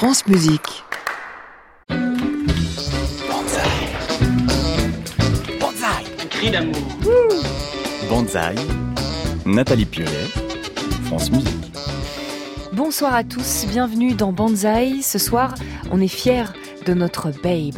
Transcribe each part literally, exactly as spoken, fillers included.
France Musique. Banzai. Banzai. Un cri d'amour. Banzai. Nathalie Piolet. France Musique. Bonsoir à tous, bienvenue dans Banzai. Ce soir, on est fiers de notre babe.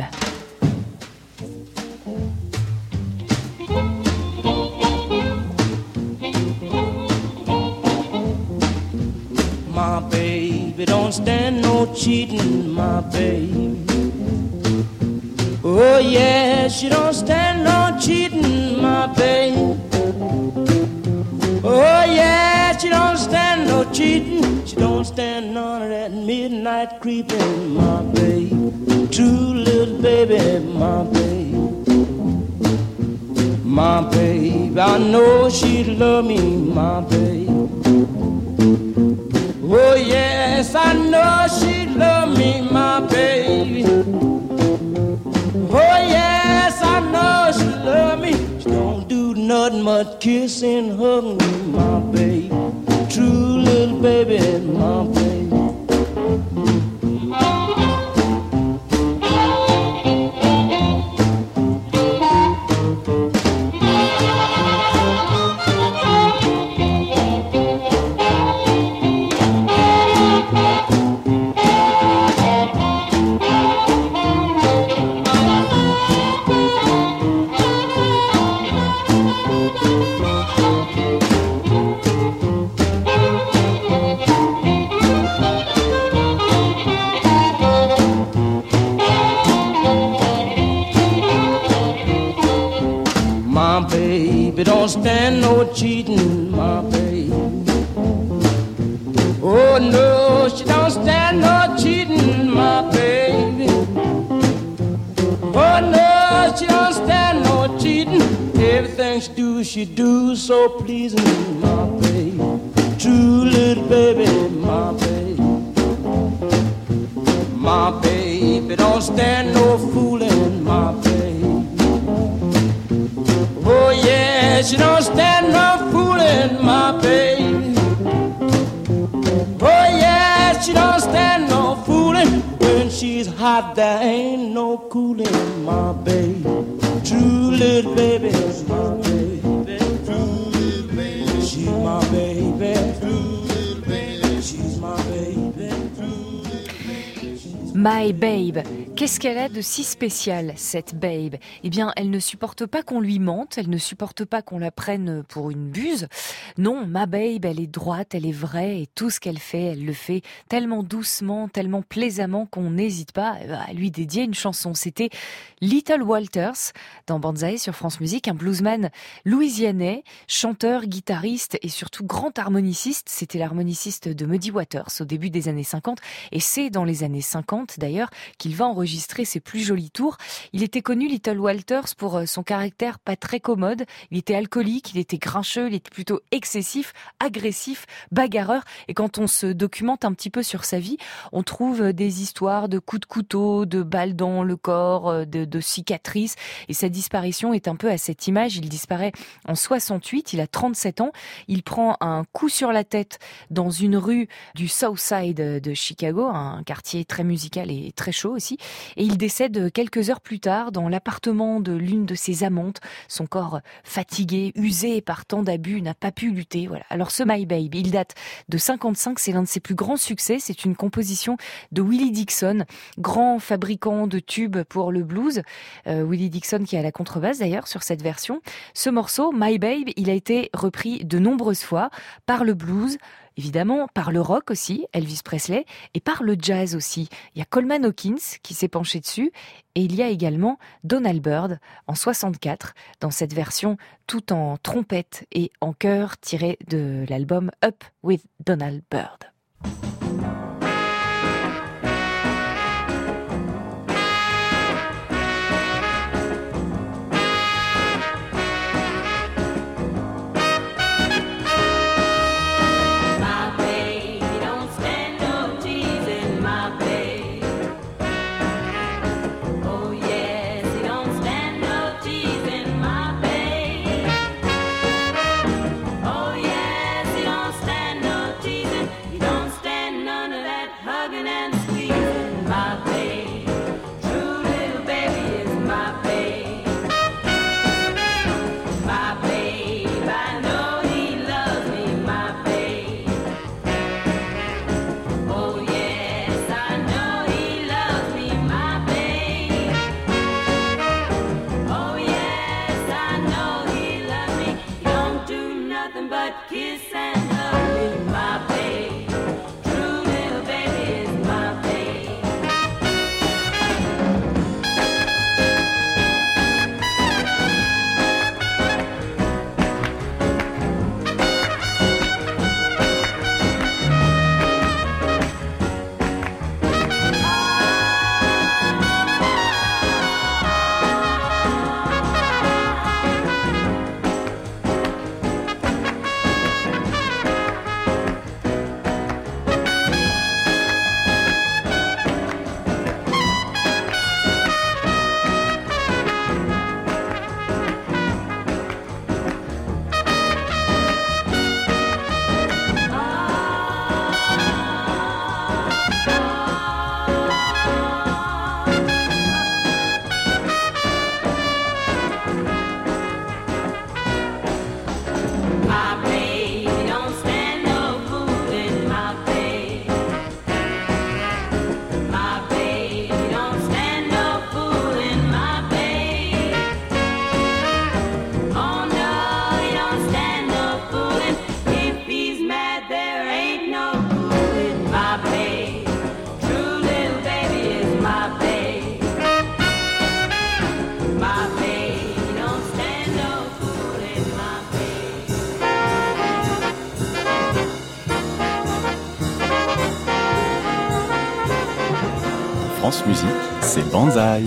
My baby don't stand no cheating, my baby. Oh yeah, she don't stand no cheating, my baby. Oh yeah, she don't stand no cheating. She don't stand none of that midnight creeping, my baby. True little baby, my baby. My baby, I know she'd love me, my baby. Oh yes, I know she love me, my baby. Oh yes, I know she love me. She don't do nothing but kiss and hug me, my baby. True little baby, my baby. Don't stand no cheating, my baby. Oh no, she don't stand no cheating, my baby. Oh no, she don't stand no cheating. Everything she do, she do so pleasing, my baby. True little baby, my baby. My baby don't stand no fooling, my baby. Oh yeah, she don't stand no fooling, my baby. Oh yeah, she don't stand no fooling. When she's hot, there ain't no cooling, my baby. True little baby, my baby. True little baby, she's my baby. True little baby, she's my baby. True little baby, she's My babe. Qu'est-ce qu'elle a de si spécial, cette babe ? Eh bien, elle ne supporte pas qu'on lui mente, elle ne supporte pas qu'on la prenne pour une buse. Non, ma babe, elle est droite, elle est vraie, et tout ce qu'elle fait, elle le fait tellement doucement, tellement plaisamment qu'on n'hésite pas à lui dédier une chanson. C'était Little Walters, dans Banzai sur France Musique, un bluesman louisianais, chanteur, guitariste et surtout grand harmoniciste. C'était l'harmoniciste de Muddy Waters au début des années cinquante, et c'est dans les années cinquante d'ailleurs qu'il va enregistrer enregistrer ses plus jolis tours. Il était connu, Little Walters, pour son caractère pas très commode. Il était alcoolique, il était grincheux, il était plutôt excessif, agressif, bagarreur. Et quand on se documente un petit peu sur sa vie, on trouve des histoires de coups de couteau, de balles dans le corps, de, de cicatrices. Et sa disparition est un peu à cette image. Il disparaît en soixante-huit, il a trente-sept ans. Il prend un coup sur la tête dans une rue du South Side de Chicago, un quartier très musical et très chaud aussi. Et il décède quelques heures plus tard dans l'appartement de l'une de ses amantes. Son corps fatigué, usé par tant d'abus, n'a pas pu lutter. Voilà. Alors ce My Babe, il date de cinquante-cinq, c'est l'un de ses plus grands succès. C'est une composition de Willie Dixon, grand fabricant de tubes pour le blues. Euh, Willie Dixon qui a la contrebasse d'ailleurs sur cette version. Ce morceau, My Babe, il a été repris de nombreuses fois par le blues, évidemment, par le rock aussi, Elvis Presley, et par le jazz aussi. Il y a Coleman Hawkins qui s'est penché dessus, et il y a également Donald Byrd en soixante-quatre, dans cette version tout en trompette et en chœur tirée de l'album Up with Donald Byrd. None France Musique, c'est Banzai.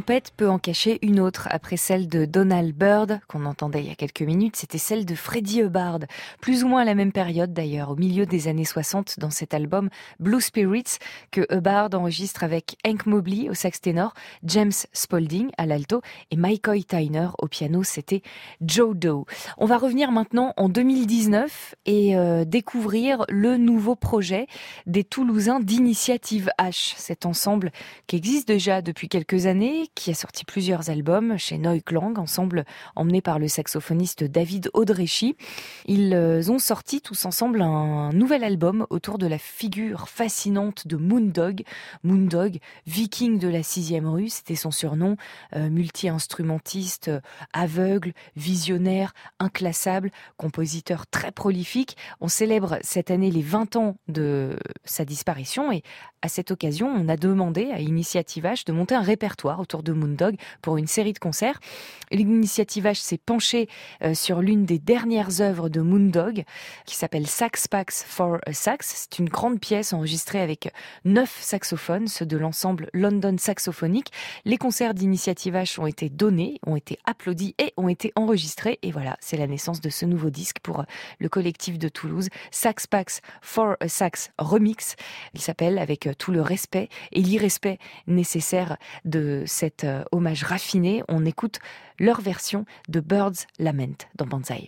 trompette peut en cacher une autre. Après celle de Donald Byrd, qu'on entendait il y a quelques minutes, c'était celle de Freddie Hubbard. Plus ou moins à la même période d'ailleurs, au milieu des années soixante, dans cet album Blue Spirits, que Hubbard enregistre avec Hank Mobley au sax ténor, James Spaulding à l'alto et McCoy Tyner au piano. C'était Joe Doe. On va revenir maintenant en deux mille dix-neuf et euh, découvrir le nouveau projet des Toulousains d'Initiative H. Cet ensemble qui existe déjà depuis quelques années, qui a sorti plusieurs albums chez Neuklang, ensemble emmené par le saxophoniste David Audrechy. Ils ont sorti tous ensemble un nouvel album autour de la figure fascinante de Moondog. Moondog, viking de la sixième rue, c'était son surnom, euh, multi-instrumentiste, euh, aveugle, visionnaire, inclassable, compositeur très prolifique. On célèbre cette année les vingt ans de sa disparition et à cette occasion, on a demandé à Initiative H de monter un répertoire autour de Moondog pour une série de concerts. L'Initiative H s'est penchée euh, sur l'une des dernières œuvres de Moondog qui s'appelle Sax Pax for a Sax. C'est une grande pièce enregistrée avec neuf saxophones, ceux de l'ensemble London Saxophonique. Les concerts d'Initiative H ont été donnés, ont été applaudis et ont été enregistrés. Et voilà, c'est la naissance de ce nouveau disque pour le collectif de Toulouse, Sax Pax for a Sax Remix. Il s'appelle avec tout le respect et l'irrespect nécessaire de cet euh, hommage raffiné. On écoute leur version de Bird's Lament dans Banzai.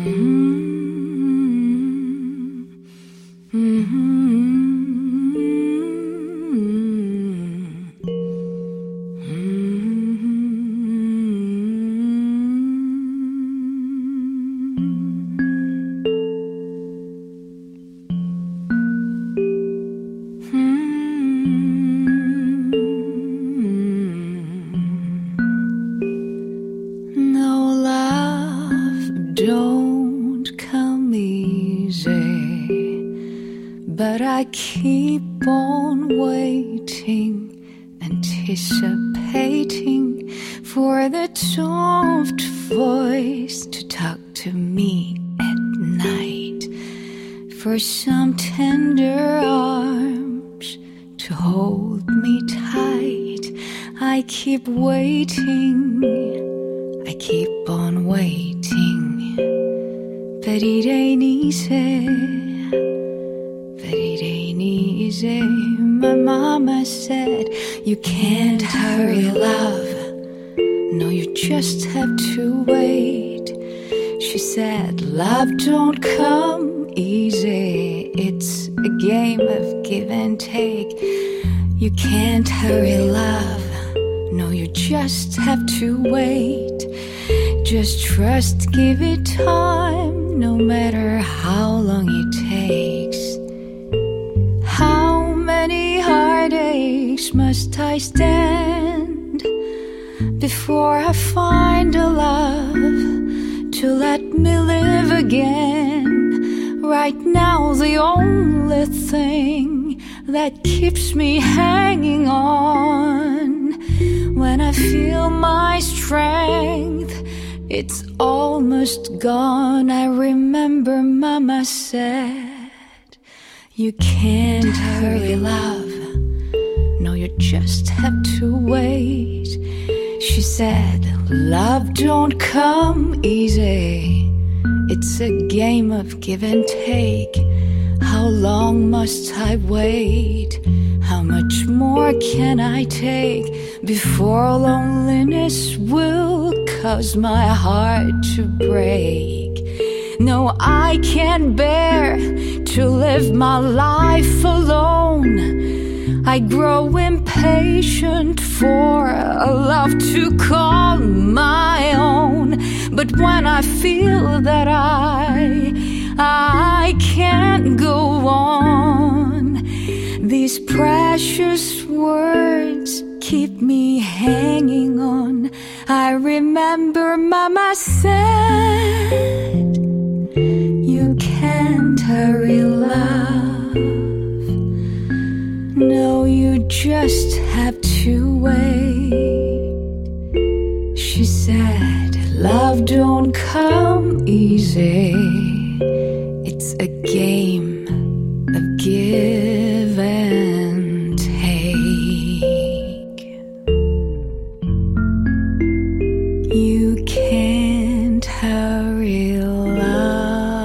But I keep on waiting, anticipating for that soft voice to talk to me at night, for some tender arms to hold me tight. I keep waiting, I keep on waiting, but it ain't easy. But it ain't easy. My mama said, you can't hurry love. No, you just have to wait. She said, love don't come easy. It's a game of give and take. You can't hurry love. No, you just have to wait. Just trust, give it time, no matter how long it takes. How many heartaches must I stand before I find a love to let me live again? Right now the only thing that keeps me hanging on, when I feel my strength, it's almost gone. I remember Mama said, you can't hurry love. No, you just have to wait. She said, love don't come easy. It's a game of give and take. How long must I wait? How much more can I take before loneliness will cause my heart to break? No, I can't bear to live my life alone. I grow impatient for a love to call my own. But when I feel that I, I can't go on, these precious words keep me hanging on. I remember Mama said, you can't hurry love. No, you just have to wait. She said, love don't come easy. It's a game of give and take. You can't hurry love.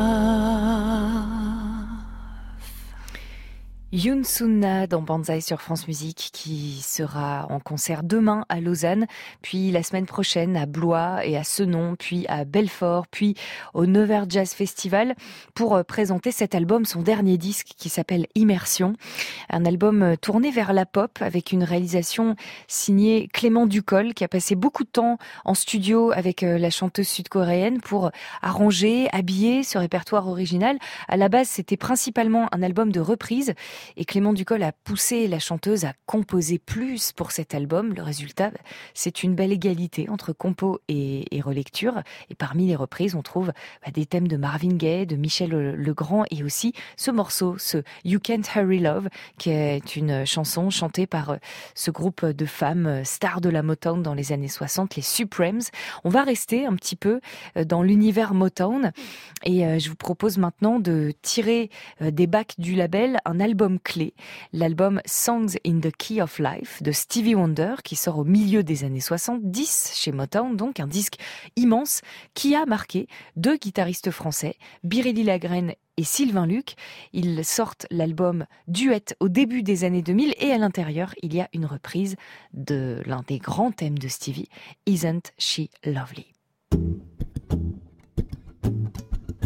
Yoon Sun-na dans Banzai sur France Musique, qui sera en concert demain à Lausanne, puis la semaine prochaine à Blois et à Senon, puis à Belfort, puis au Nevers Jazz Festival pour présenter cet album, son dernier disque qui s'appelle Immersion. Un album tourné vers la pop avec une réalisation signée Clément Ducol, qui a passé beaucoup de temps en studio avec la chanteuse sud-coréenne pour arranger, habiller ce répertoire original. À la base, c'était principalement un album de reprises. Et Clément Ducol a poussé la chanteuse à composer plus pour cet album. Le résultat, c'est une belle égalité entre compo et, et relecture. Et parmi les reprises, on trouve bah, des thèmes de Marvin Gaye, de Michel Legrand et aussi ce morceau, ce You Can't Hurry Love, qui est une chanson chantée par ce groupe de femmes stars de la Motown dans les années soixante, les Supremes. On va rester un petit peu dans l'univers Motown et je vous propose maintenant de tirer des bacs du label un album clé, l'album Songs in the Key of Life de Stevie Wonder, qui sort au milieu des années soixante-dix chez Motown, donc un disque immense qui a marqué deux guitaristes français, Biréli Lagrène et Sylvain Luc. Ils sortent l'album Duet au début des années deux mille et à l'intérieur, il y a une reprise de l'un des grands thèmes de Stevie, Isn't She Lovely?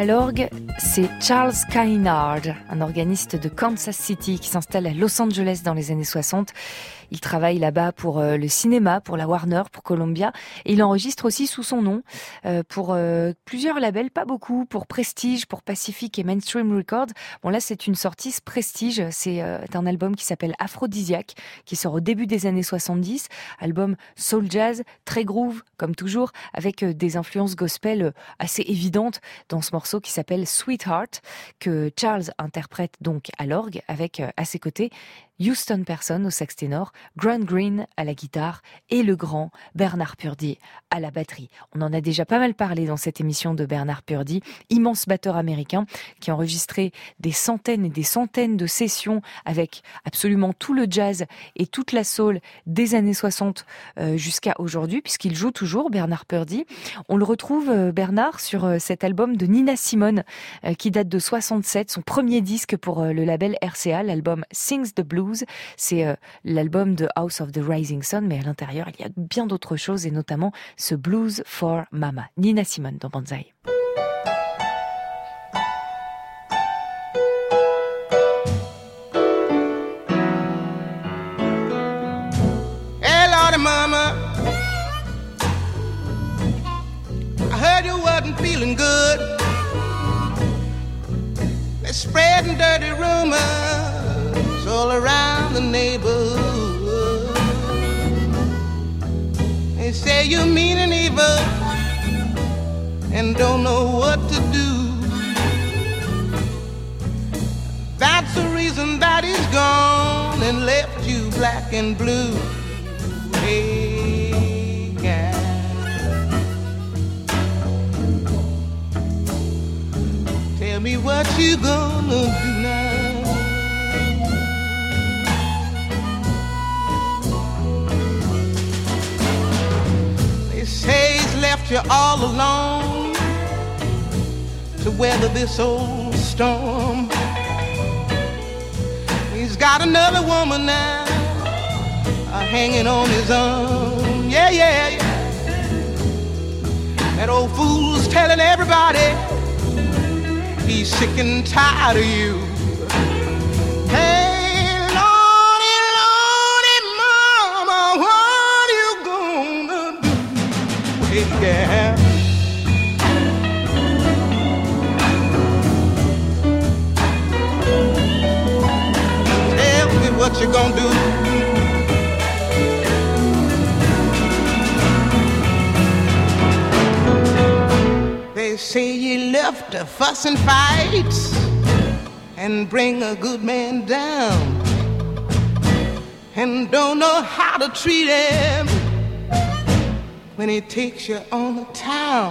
À l'orgue, c'est Charles Kynard, un organiste de Kansas City qui s'installe à Los Angeles dans les années soixante. Il travaille là-bas pour euh, le cinéma, pour la Warner, pour Columbia. Et il enregistre aussi sous son nom euh, pour euh, plusieurs labels, pas beaucoup, pour Prestige, pour Pacific et Mainstream Records. Bon là, c'est une sortie Prestige. C'est euh, un album qui s'appelle Aphrodisiaque, qui sort au début des années soixante-dix. Album soul jazz, très groove, comme toujours, avec euh, des influences gospel euh, assez évidentes dans ce morceau qui s'appelle Sweetheart, que Charles interprète donc à l'orgue, avec euh, à ses côtés Houston Person au sax ténor, Grant Green à la guitare et le grand Bernard Purdie à la batterie. On en a déjà pas mal parlé dans cette émission de Bernard Purdie, immense batteur américain qui a enregistré des centaines et des centaines de sessions avec absolument tout le jazz et toute la soul des années soixante euh, jusqu'à aujourd'hui, puisqu'il joue toujours, Bernard Purdie. On le retrouve, euh, Bernard, sur euh, cet album de Nina Simone euh, qui date de soixante-sept, son premier disque pour euh, le label R C A, l'album Sings the Blues. C'est euh, l'album de House of the Rising Sun, mais à l'intérieur, il y a bien d'autres choses, et notamment ce Blues for Mama. Nina Simone dans Banzai. Hey, Lordy Mama, I heard you wasn't feeling good. They're spreading dirty rumors all around the neighborhood. They say you're mean and evil and don't know what to do. That's the reason that he's gone and left you black and blue. Hey, guy, tell me what you gonna do now. Say he's left you all alone to weather this old storm. He's got another woman now uh, hanging on his arm. Yeah, yeah, yeah. That old fool's telling everybody he's sick and tired of you. Hey, yeah. Tell me what you gonna do. They say you left to fuss and fight and bring a good man down and don't know how to treat him when he takes you on the town.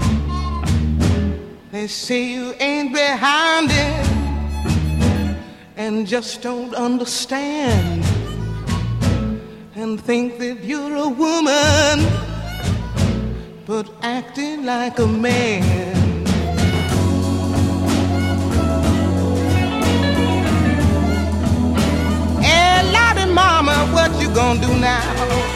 They say you ain't behind him and just don't understand and think that you're a woman but acting like a man. Hey, Lottie Mama, what you gonna do now?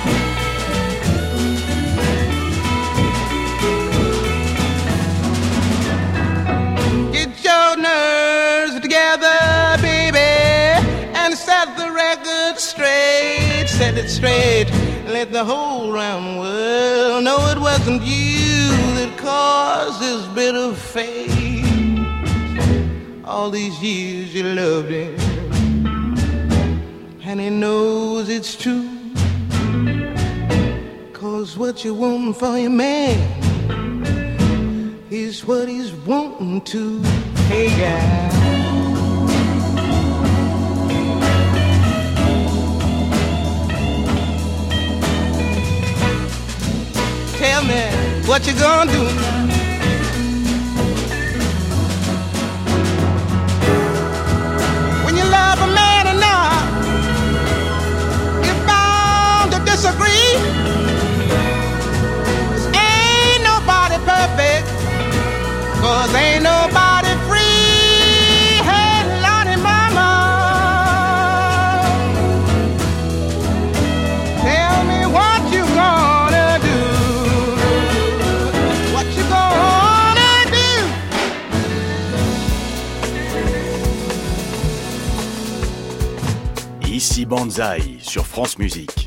Your nerves together, baby, and set the record straight, set it straight, let the whole round world know it wasn't you that caused this bitter fate. All these years you loved him, and he knows it's true, 'cause what you want for your man is what he's wanting to. Hey, guy, tell me what you gonna do now. When you love a man enough, you're bound to disagree. 'Cause ain't nobody perfect, 'cause ain't nobody free. Hey, Lordy Mama, tell me what you gonna do. What you gonna Ici Banzai sur France Musique.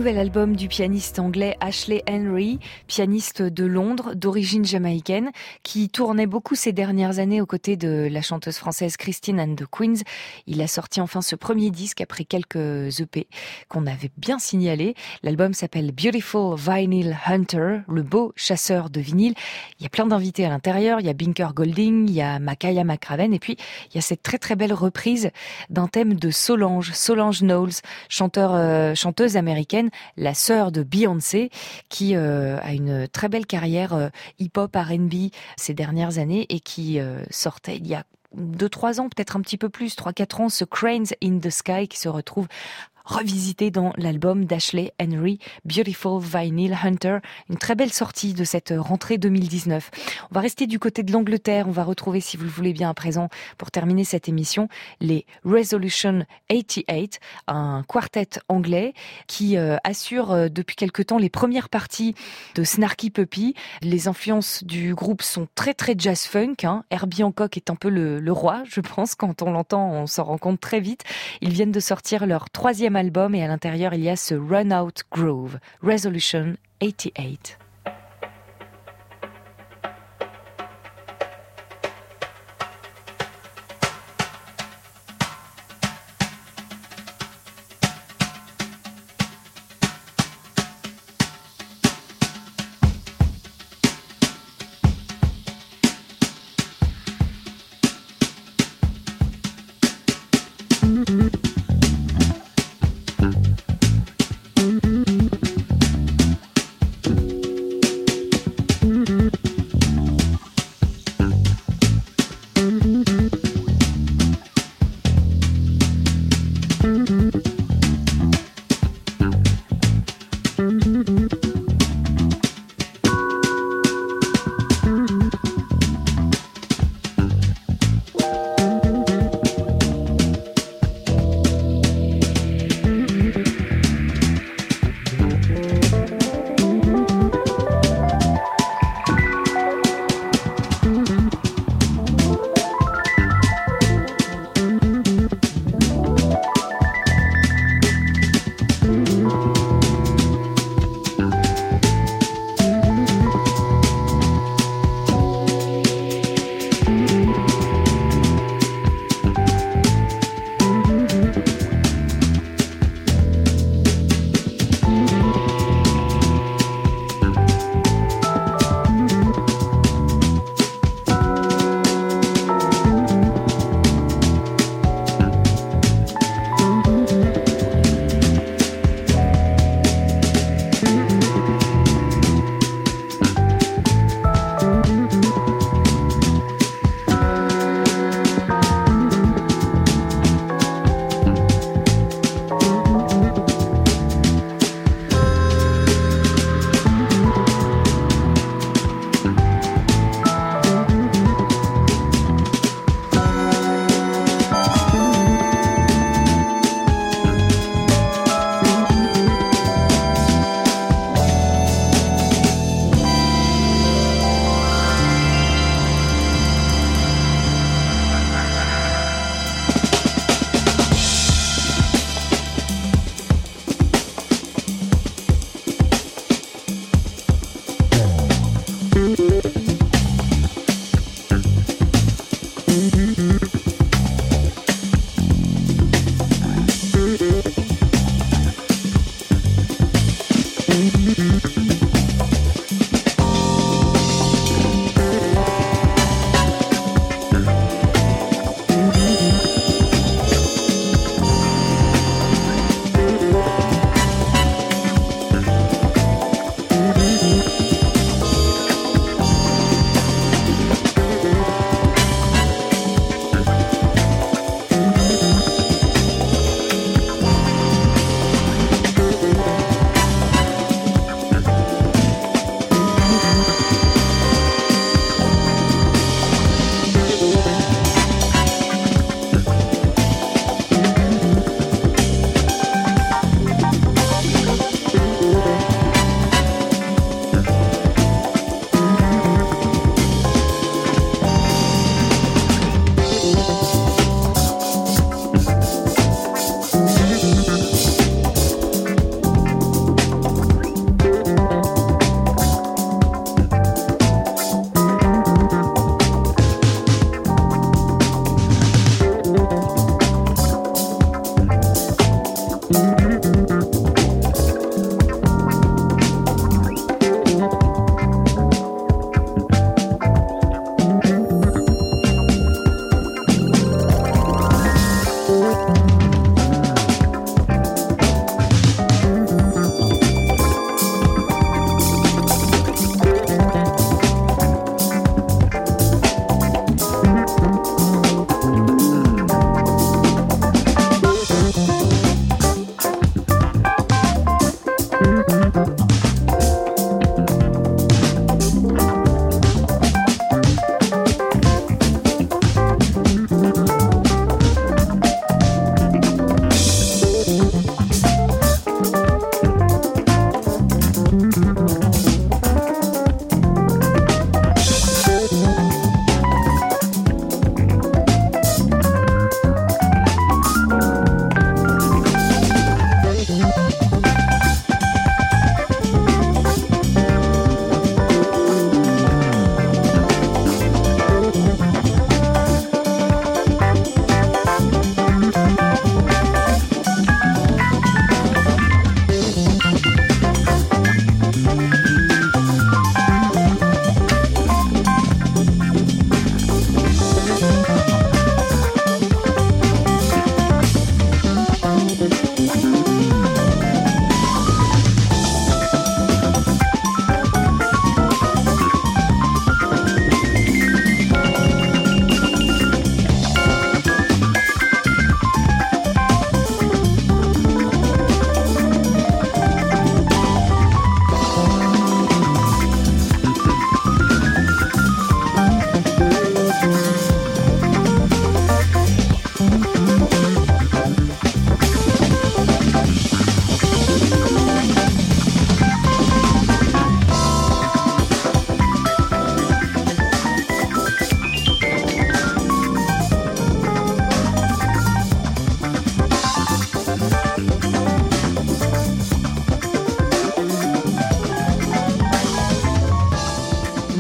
nouvel album du pianiste anglais Ashley Henry, pianiste de Londres, d'origine jamaïcaine, qui tournait beaucoup ces dernières années aux côtés de la chanteuse française Christine and the Queens. Il a sorti enfin ce premier disque après quelques E P qu'on avait bien signalés. L'album s'appelle Beautiful Vinyl Hunter, le beau chasseur de vinyle. Il y a plein d'invités à l'intérieur, il y a Binker Golding, il y a Makaya McCraven, et puis il y a cette très très belle reprise d'un thème de Solange, Solange Knowles, chanteur, euh, chanteuse américaine, la sœur de Beyoncé, qui euh, a une très belle carrière euh, hip-hop R and B ces dernières années et qui euh, sortait il y a deux trois ans, peut-être un petit peu plus, trois quatre ans, ce Cranes in the Sky qui se retrouve revisité dans l'album d'Ashley Henry, Beautiful Vinyl Hunter, une très belle sortie de cette rentrée deux mille dix-neuf. On va rester du côté de l'Angleterre, on va retrouver, si vous le voulez bien à présent, pour terminer cette émission, les Resolution quatre-vingt-dix-huit, un quartet anglais qui euh, assure euh, depuis quelque temps les premières parties de Snarky Puppy. Les influences du groupe sont très très jazz-funk, hein. Herbie Hancock est un peu le, le roi, je pense, quand on l'entend, on s'en rend compte très vite. Ils viennent de sortir leur troisième album et à l'intérieur il y a ce Run Out Groove, Resolution quatre-vingt-dix-huit.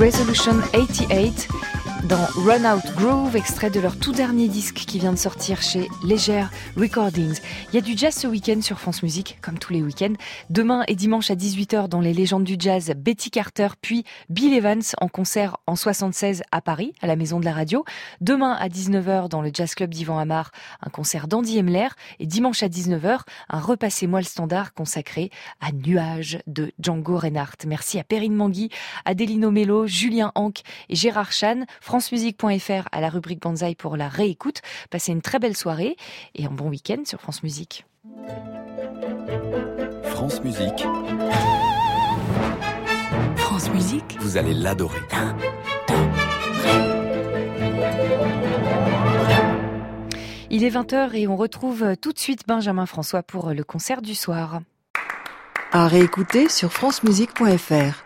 Resolution quatre-vingt-dix-huit dans Run Out Groove, extrait de leur tout dernier disque qui vient de sortir chez Légère Recordings. Il y a du jazz ce week-end sur France Musique, comme tous les week-ends. Demain et dimanche à dix-huit heures dans les légendes du jazz, Betty Carter, puis Bill Evans en concert en soixante-seize à Paris, à la Maison de la Radio. Demain à dix-neuf heures dans le Jazz Club d'Yvan Amar, un concert d'Andy Emler. Et dimanche à dix-neuf heures, un Repassez-moi le standard consacré à Nuages de Django Reinhardt. Merci à Perrine Mangui, Adélino Mello, Julien Hanck et Gérard Chan. francemusique point f r à la rubrique Banzai pour la réécoute. Passez une très belle soirée et un bon week-end sur France Musique. France Musique. France Musique. Vous allez l'adorer. Il est vingt heures et on retrouve tout de suite Benjamin François pour le concert du soir. À réécouter sur francemusique point f r.